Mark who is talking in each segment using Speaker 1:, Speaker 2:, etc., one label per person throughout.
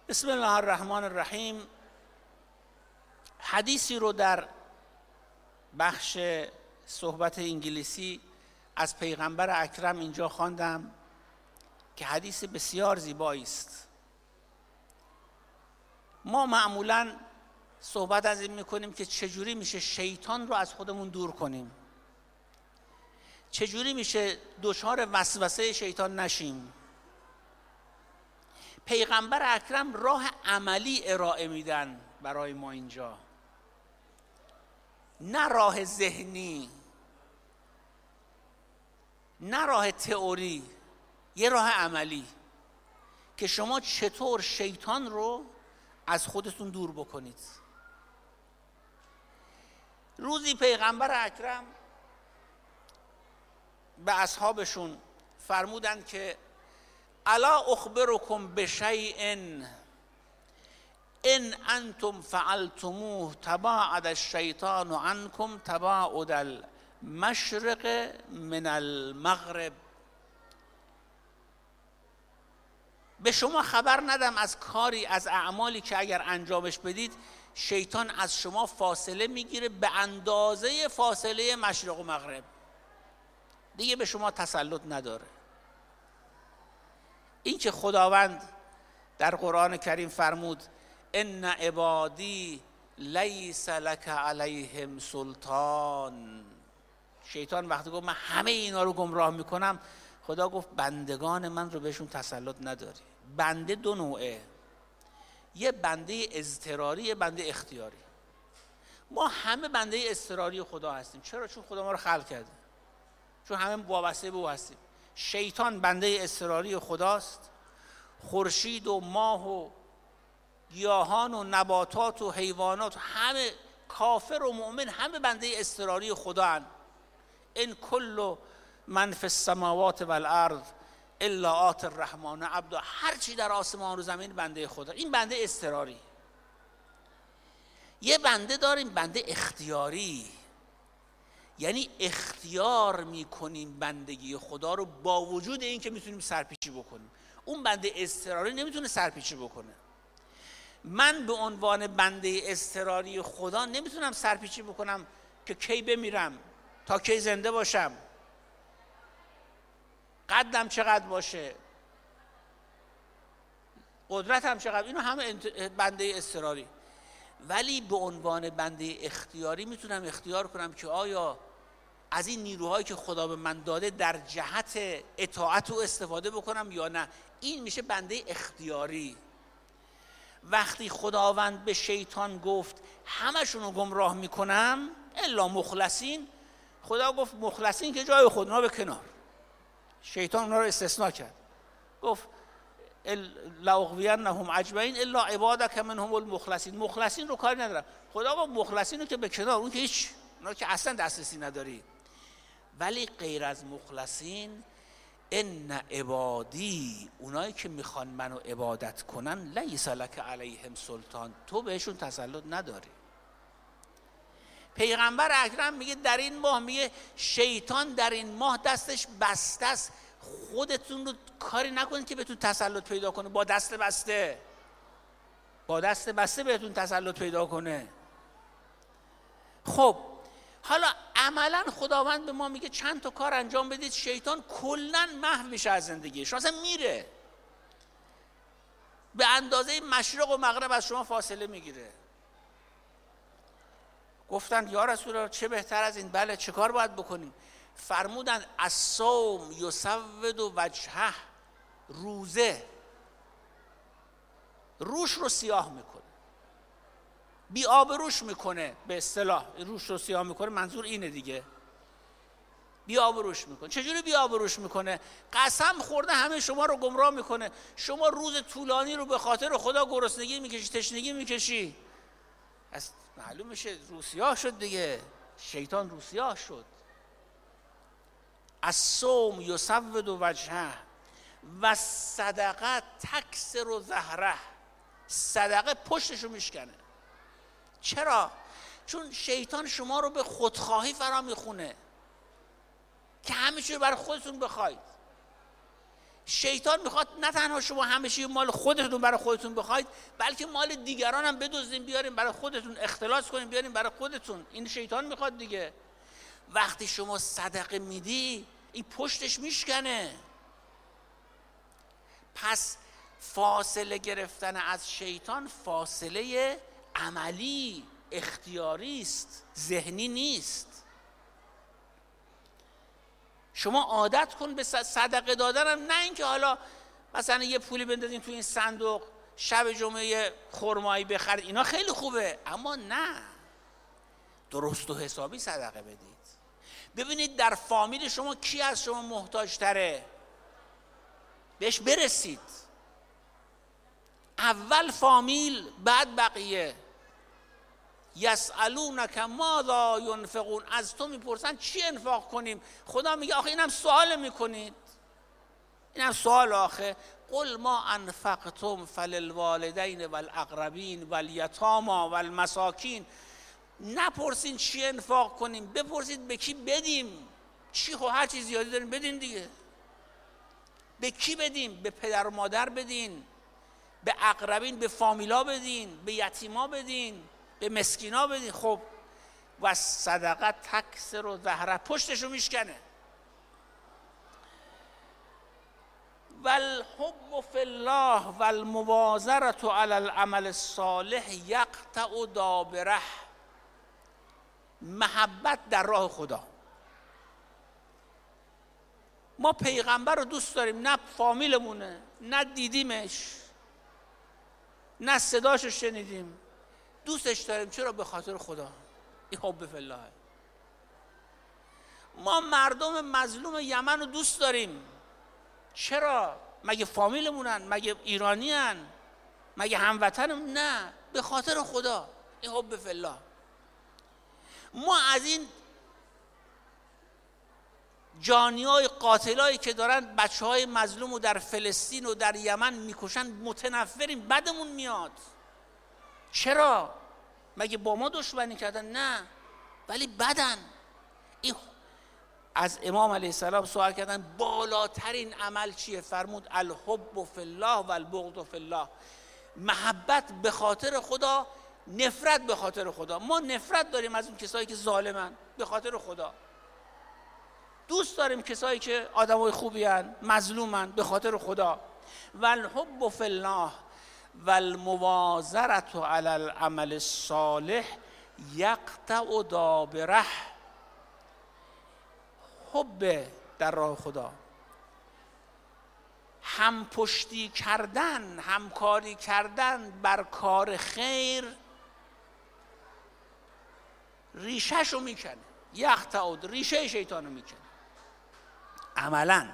Speaker 1: بسم الله الرحمن الرحیم. حدیثی رو در بخش صحبت انگلیسی از پیغمبر اکرم اینجا خواندم که حدیث بسیار زیبایی است. ما معمولاً صحبت از این میکنیم که چجوری میشه شیطان رو از خودمون دور کنیم، چجوری میشه دچار وسوسه شیطان نشیم. پیغمبر اکرم راه عملی ارائه میدن برای ما اینجا، نه راه ذهنی، نه راه تئوری، یه راه عملی که شما چطور شیطان رو از خودتون دور بکنید. روزی پیغمبر اکرم به اصحابشون فرمودند که الا اخبرکم بشیء ان انتم فعلتموه تباعد الشیطان عنکم تباعد المشرق من المغرب. به شما خبر ندم از کاری، از اعمالی که اگر انجامش بدید شیطان از شما فاصله میگیره به اندازه فاصله مشرق و مغرب، دیگه به شما تسلط نداره. این که خداوند در قرآن کریم فرمود ان عبادی لیس لک علیهم سلطان، شیطان وقتی گفت من همه اینا رو گمراه میکنم، خدا گفت بندگان من رو بهشون تسلط نداری. بنده دو نوعه، یه بنده اضطراری، یه بنده اختیاری. ما همه بنده اضطراری خدا هستیم. چرا؟ چون خدا ما رو خلق کرده، چون همه وابسته به او هستیم. شیطان بنده اضطراری خداست. خورشید و ماه و گیاهان و نباتات و حیوانات، همه کافر و مؤمن همه بنده اضطراری خدا هستند. ان کل من فی السماوات والارض الا آتی الرحمن عبدا، هر چی در آسمان و زمین بنده خدا. این بنده اضطراری. یه بنده داریم بنده اختیاری، یعنی اختیار میکنیم بندگی خدا رو با وجود این که میتونیم سرپیچی بکنیم. اون بنده اضطراری نمیتونه سرپیچی بکنه. من به عنوان بنده اضطراری خدا نمیتونم سرپیچی بکنم که کی بمیرم، تا کی زنده باشم، قدم چقدر باشه، قدرتم چقدر، اینو همه بنده اضطراری. ولی به عنوان بنده اختیاری میتونم اختیار کنم که آیا از این نیروهایی که خدا به من داده در جهت اطاعت او استفاده بکنم یا نه. این میشه بنده اختیاری. وقتی خداوند به شیطان گفت همشون رو گمراه میکنم الا مخلصین، خدا گفت مخلصین که جای خود، اونا به کنار. شیطان اونا رو استثناء کرد، گفت لاغوینهم اجمعین الا عبادک منهم المخلصین. مخلصین رو کاری ندارم. خدا گفت مخلصین رو که به کنار، اون که هیچ، اونا که اصلا دسترسی نداری. ولی غیر از مخلصین ان عبادی، اونایی که میخوان منو عبادت کنن لیس لک علیهم سلطان، تو بهشون تسلط نداری. پیغمبر اکرم میگه در این ماه، میگه شیطان در این ماه دستش بسته است. خودتون رو کاری نکنید که بهتون تسلط پیدا کنه با دست بسته، با دست بسته بهتون تسلط پیدا کنه. خب حالا عملا خداوند به ما میگه چند تا کار انجام بدید، شیطان کلا محو میشه از زندگی شما، اصلا میره، به اندازه مشرق و مغرب از شما فاصله میگیره. گفتند یا رسول الله چه بهتر از این؟ بله، چه کار باید بکنیم؟ فرمودند الصوم یسود وجهه، روزه روش رو سیاه میکنه، بی آبروش میکنه. به اصطلاح روش رو سیاه میکنه، منظور اینه دیگه، بی آبروش میکنه. چجوری بی آبروش میکنه؟ قسم خورده همه شما رو گمراه میکنه. شما روز طولانی رو به خاطر خدا گرسنگی میکشی، تشنگی میکشی، از معلوم میشه روسیاه شد دیگه، شیطان روسیاه شد. الصوم یسود وجهه و صدقه تکسر ظهره، صدقه پشتشو میشکنه. چرا؟ چون شیطان شما رو به خودخواهی فرا میخونه که همه چیز رو برای خودتون بخواید. شیطان میخواد نه تنها شما همیشه مال خودتون برای خودتون بخواید، بلکه مال دیگران هم بدزدین بیارین برای خودتون، اختلاس کنین بیارین برای خودتون. این شیطان میخواد دیگه. وقتی شما صدقه میدی این پشتش میشکنه. پس فاصله گرفتن از شیطان فاصله عملی اختیاری است، ذهنی نیست. شما عادت کن به صدقه دادن، نه اینکه حالا مثلا یه پولی بندازین تو این صندوق شب جمعه خرمایی بخرید، اینا خیلی خوبه، اما نه، درست و حسابی صدقه بدید. ببینید در فامیل شما کی از شما محتاج تره، بهش برسید. اول فامیل بعد بقیه. یسألونک ماذا ینفقون، از تو میپرسن چی انفاق کنیم. خدا میگه آخه اینم سوال میکنید، اینم سوال. آخه قل ما انفقتم فللوالدین والاقربین والیتامی والمساکین. نپرسین چی انفاق کنیم، بپرسید به کی بدیم. چی؟ خب هر چیز زیادی داریم بدین دیگه. به کی بدیم؟ به پدر و مادر بدین، به اقربین، به فامیلا بدین، به یتیما بدین، به مسکینا بدین. خب و صدقه تکسر و زهره، پشتشو میشکنه. والحب فی الله والمبازره علی العمل الصالح یقطع دابره. محبت در راه خدا. ما پیغمبر رو دوست داریم، نه فامیلمونه، نه دیدیمش، نه صداشو شنیدیم، دوستش داریم. چرا؟ به خاطر خدا. این حب فی الله. ما مردم مظلوم یمن رو دوست داریم. چرا؟ مگه فامیلمونن؟ مگه ایرانیان؟ مگه هموطنم؟ نه، به خاطر خدا. این حب فی الله. ما از این جانیای قاتلایی که دارن بچه‌های مظلوم رو در فلسطین و در یمن میکشن متنفریم، بدمون میاد. چرا؟ مگه با ما دشمنی کردن؟ نه، ولی بدن. این از امام علیه السلام سوال کردن بالاترین عمل چیه؟ فرمود الحب فی الله و البغض فی الله. محبت به خاطر خدا، نفرت به خاطر خدا. ما نفرت داریم از اون کسایی که ظالمن، به خاطر خدا. دوست داریم کسایی که آدمای خوبی هن، مظلومن، به خاطر خدا. والحب فی الله والمواظرة علی العمل الصالح یقطع دابره. حب در راه خدا، همپشتی کردن، همکاری کردن بر کار خیر ریشه‌شو میکنه. یقطع، ریشه شیطانو میکنه عملاً.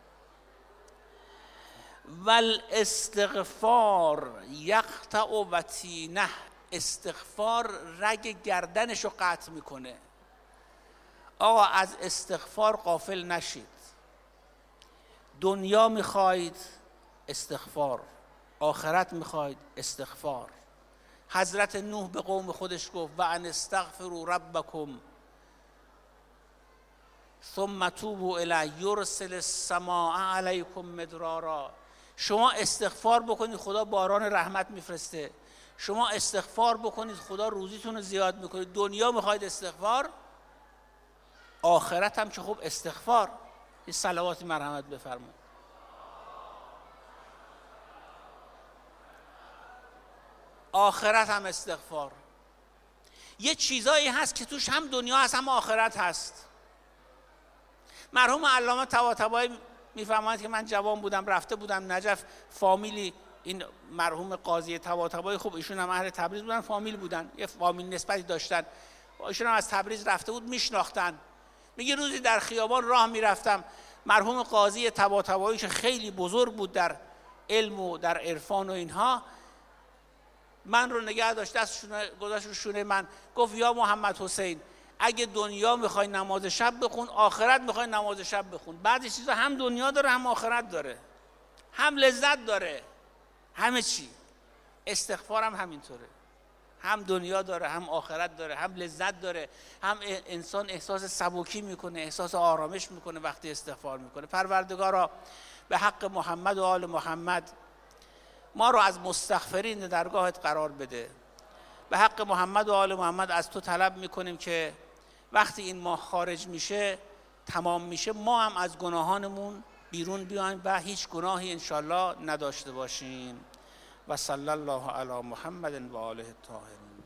Speaker 1: والاستغفار یقطع وتینه. استغفار رگ گردنشو قطع میکنه. آقا از استغفار غافل نشید. دنیا میخواید؟ استغفار. آخرت میخواید؟ استغفار. حضرت نوح به قوم خودش گفت و ان استغفروا ربکم ثم توبوا الیه یرسل السماء علیکم مدرارا. شما استغفار بکنید خدا باران رحمت میفرسته. شما استغفار بکنید خدا روزیتون رو زیاد میکنه. دنیا میخواید استغفار، آخرت هم که خوب استغفار. این صلوات مرحمت بفرمایید. آخرت هم استغفار. یه چیزایی هست که توش هم دنیا هست هم آخرت هست. مرحوم علامه طباطبایی میفرمایند که من جوان بودم رفته بودم نجف، فامیلی این مرحوم قاضی طباطبایی، خوب ایشون هم اهل تبریز بودن، فامیل بودن، یه فامیل نسبتی داشتن، ایشون هم از تبریز رفته بود، میشناختن. میگه روزی در خیابان راه میرفتم، مرحوم قاضی طباطبایی که خیلی بزرگ بود در علم و در عرفان و اینها، من رو نگه داشت، دستشون گذاشت رو شونه من، گفت یا محمد حسین اگه دنیا میخوای نماز شب بخون، آخرت میخوای نماز شب بخون. بعضی چیزا هم دنیا داره هم آخرت داره، هم لذت داره، همه چی. استغفار هم همینطوره، هم دنیا داره هم آخرت داره، هم لذت داره، هم انسان احساس سبکی میکنه، احساس آرامش میکنه وقتی استغفار میکنه. پروردگارا به حق محمد و آل محمد ما رو از مستغفرین درگاهت قرار بده. به حق محمد و آل محمد از تو طلب میکنیم که وقتی این ماه خارج میشه، تمام میشه، ما هم از گناهانمون بیرون بیایم و هیچ گناهی انشالله نداشته باشیم. و صلی الله علی محمد و آله الطاهرین.